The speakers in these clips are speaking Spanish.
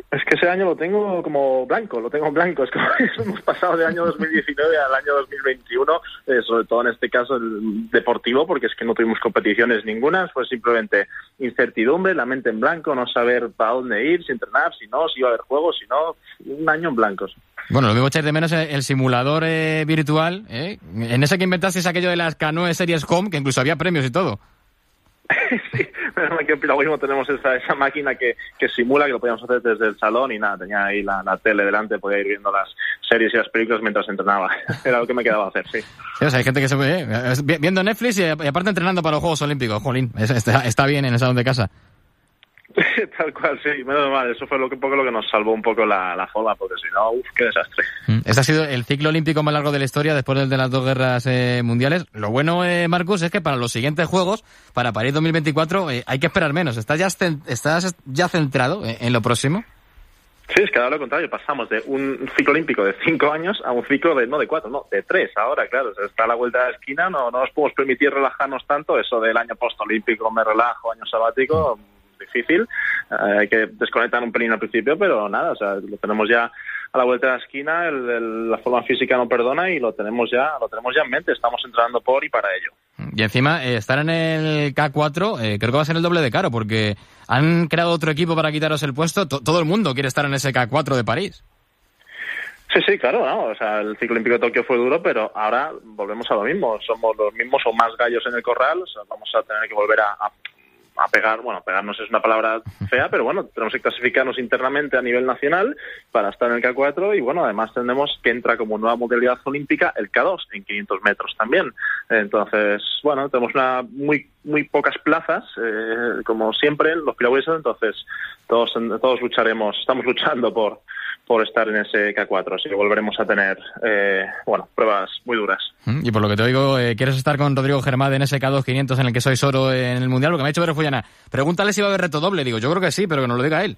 Es que ese año lo tengo blanco. Es como hemos pasado del año 2019 al año 2021, sobre todo en este caso el deportivo, porque es que no tuvimos competiciones ninguna, fue simplemente incertidumbre, la mente en blanco, no saber para dónde ir, si entrenar, si iba a haber juegos, si no, un año en blancos. Bueno, lo mismo echáis de menos el simulador virtual, en ese que inventasteis aquello de las Canoe Series Home, que incluso había premios y todo. Sí, pero aquí en Piragüismo tenemos esa máquina que simula, que lo podíamos hacer desde el salón y nada, tenía ahí la tele delante, podía ir viendo las series y las películas mientras entrenaba. Era lo que me quedaba hacer, sí. Sí, o sea, hay gente que se ve viendo Netflix y aparte entrenando para los Juegos Olímpicos. Jolín, está bien en el salón de casa. Tal cual, sí, menos mal, eso fue un poco lo que nos salvó un poco la forma, porque si no, qué desastre. Este ha sido el ciclo olímpico más largo de la historia después del de las 2 guerras mundiales. Lo bueno, Marcus, es que para los siguientes Juegos, para París 2024, hay que esperar menos. ¿Estás ya centrado en lo próximo? Sí, es que ahora lo contrario, pasamos de un ciclo olímpico de 5 años a un ciclo de 3 ahora, claro, está a la vuelta de la esquina, no nos podemos permitir relajarnos tanto, eso del año postolímpico me relajo, año sabático, difícil, hay que desconectar un pelín al principio, pero nada, o sea, lo tenemos ya a la vuelta de la esquina, la forma física no perdona y lo tenemos ya en mente, estamos entrenando por y para ello. Y encima, estar en el K4 creo que va a ser el doble de caro, porque han creado otro equipo para quitaros el puesto, todo el mundo quiere estar en ese K4 de París. Sí, claro, ¿no? O sea, el ciclo olímpico de Tokio fue duro, pero ahora volvemos a lo mismo, somos los mismos o más gallos en el corral, o sea, vamos a tener que volver a pegar, bueno, pegarnos es una palabra fea, pero bueno, tenemos que clasificarnos internamente a nivel nacional para estar en el K4 y bueno, además tenemos que entra como nueva modalidad olímpica el K2 en 500 metros también. Entonces, bueno, tenemos muy pocas plazas, como siempre en los piragüismos, entonces todos estamos luchando por estar en ese K4, así que volveremos a tener pruebas muy duras. Y por lo que te oigo, ¿quieres estar con Rodrigo Germán en ese K2 500 en el que sois oro en el Mundial? Porque me ha dicho Vero Fullana, pregúntale si va a haber reto doble. Digo, yo creo que sí, pero que nos lo diga él.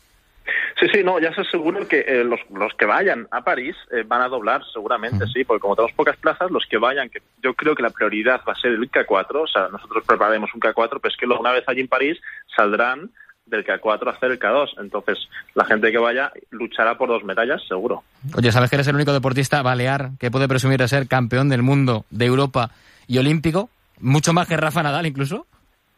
Sí, no, ya se aseguro que los que vayan a París van a doblar seguramente, sí, porque como tenemos pocas plazas, los que vayan, que yo creo que la prioridad va a ser el K4, o sea, nosotros prepararemos un K4, pero es que una vez allí en París saldrán del K4 a hacer el K2, entonces la gente que vaya luchará por 2 medallas, seguro. Oye, ¿sabes que eres el único deportista balear que puede presumir de ser campeón del mundo, de Europa y olímpico? Mucho más que Rafa Nadal, incluso.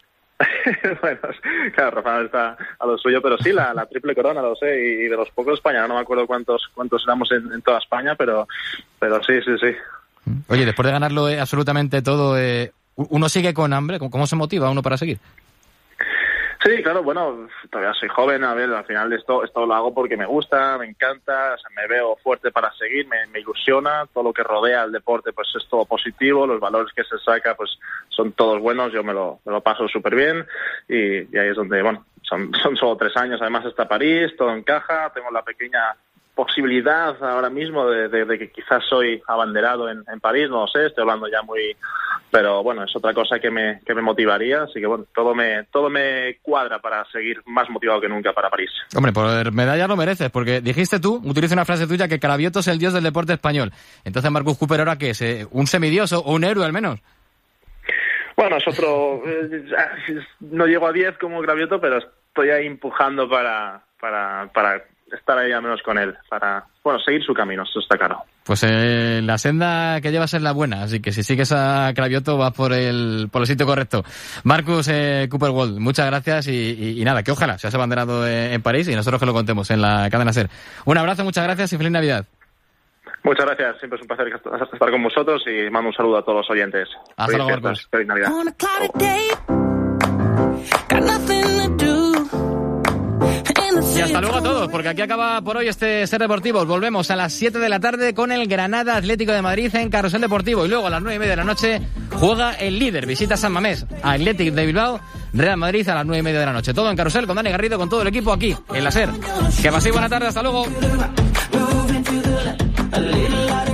Bueno, claro, Rafa Nadal está a lo suyo, pero sí, la triple corona, lo sé, y de los pocos de España, no me acuerdo cuántos éramos en toda España, pero sí. Oye, después de ganarlo absolutamente todo, ¿uno sigue con hambre? ¿Cómo se motiva uno para seguir? Sí, claro, bueno, todavía soy joven, a ver, al final esto lo hago porque me gusta, me encanta, o sea, me veo fuerte para seguir, me ilusiona, todo lo que rodea el deporte pues es todo positivo, los valores que se saca pues son todos buenos, yo me lo paso súper bien y ahí es donde, bueno, son solo 3 años, además hasta París, todo encaja, tengo la pequeña posibilidad ahora mismo de que quizás soy abanderado en París, no lo sé, estoy hablando ya pero bueno, es otra cosa que me motivaría, así que bueno, todo me cuadra para seguir más motivado que nunca para París. Hombre, por medalla lo mereces, porque dijiste tú, utiliza una frase tuya, que Cravioto es el dios del deporte español. Entonces, Marcus Cooper, ¿ahora qué es? ¿Un semidios o un héroe al menos? Bueno, es otro... no llego a 10 como Cravioto, pero estoy ahí empujando para estar ahí al menos con él, para seguir su camino, eso está claro. Pues la senda que llevas es la buena, así que si sigues a Cravioto vas por el sitio correcto. Marcus Cooper Wald, muchas gracias y nada, que ojalá seas abanderado en París y nosotros que lo contemos en la cadena SER. Un abrazo, muchas gracias y feliz Navidad. Muchas gracias, siempre es un placer estar con vosotros y mando un saludo a todos los oyentes. Hasta luego, Marcus. Feliz Navidad. Y hasta luego a todos, porque aquí acaba por hoy este Ser Deportivos. Volvemos a las 7 de la tarde con el Granada Atlético de Madrid en Carrusel Deportivo. Y luego a las 9:30 de la noche juega el líder, visita San Mamés, Athletic de Bilbao, Real Madrid a las 9:30 de la noche. Todo en Carrusel con Dani Garrido, con todo el equipo aquí en la SER. Que paséis buena tarde, hasta luego.